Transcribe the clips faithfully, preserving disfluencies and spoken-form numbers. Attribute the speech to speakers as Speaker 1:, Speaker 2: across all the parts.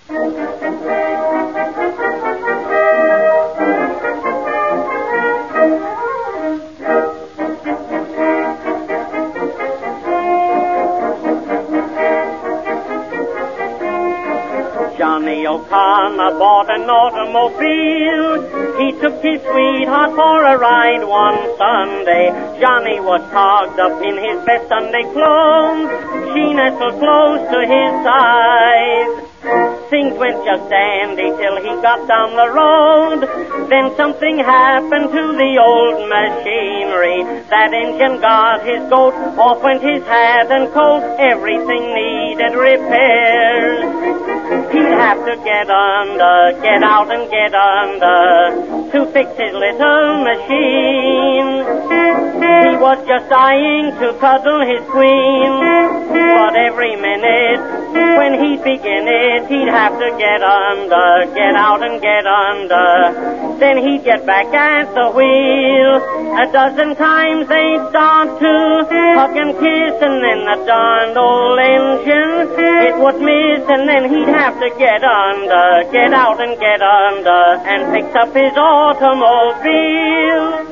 Speaker 1: Johnny O'Connor bought an automobile. He took his sweetheart for a ride one Sunday. Johnny was togged up in his best Sunday clothes. She nestled close to his side. Things went just dandy till he got down the road. Then something happened to the old machinery. That engine got his goat, off went his hat and coat. Everything needed repairs. He'd have to get under, get out and get under to fix his little machine. He was just dying to cuddle his queen, but every minute when he'd begin it, he'd have to get under, get out and get under. Then he'd get back at the wheel. A dozen times they'd start to hug and kiss, and then the darned old engine, it would miss, and then he'd have to get under, get out and get under, and fix up his automobile.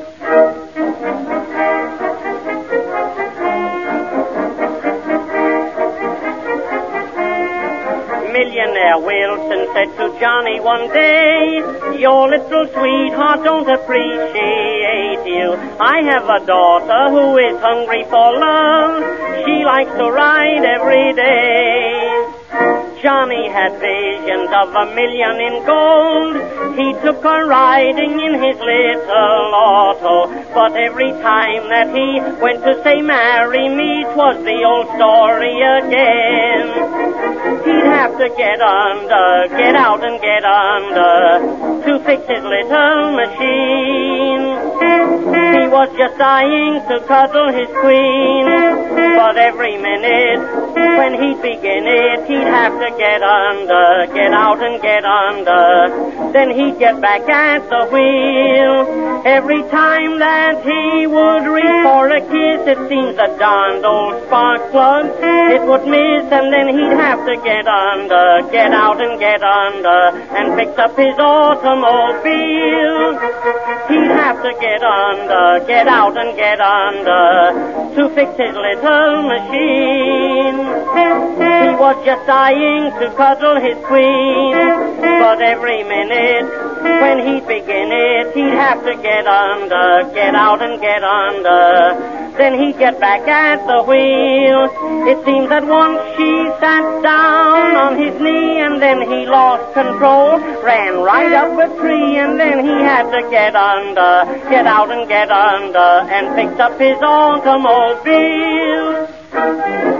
Speaker 1: Millionaire Wilson said to Johnny one day, your little sweetheart don't appreciate you. I have a daughter who is hungry for love. She likes to ride every day. Johnny had visions of a million in gold. He took her riding in his little auto. But every time that he went to say, marry me, 'twas the old story again. He'd have to get under, get out and get under to fix his little machine. He was just dying to cuddle his queen, but every minute when he'd begin it, he'd have to get under, get out and get under. Then he'd get back at the wheel. Every time that he would reach for a kiss, it seems the darned old spark plug, it would miss, and then he'd have to get under, get out and get under, and fix up his automobile. He'd have to get under, get out and get under to fix his little machine. He was just dying to cuddle his queen, but every minute when he'd begin it, he'd have to get under, get out and get under. Then he'd get back at the wheel. It seems that once she sat down on his knee, and then he lost control, ran right up a tree, and then he had to get under, get out and get under, and fix up his automobile.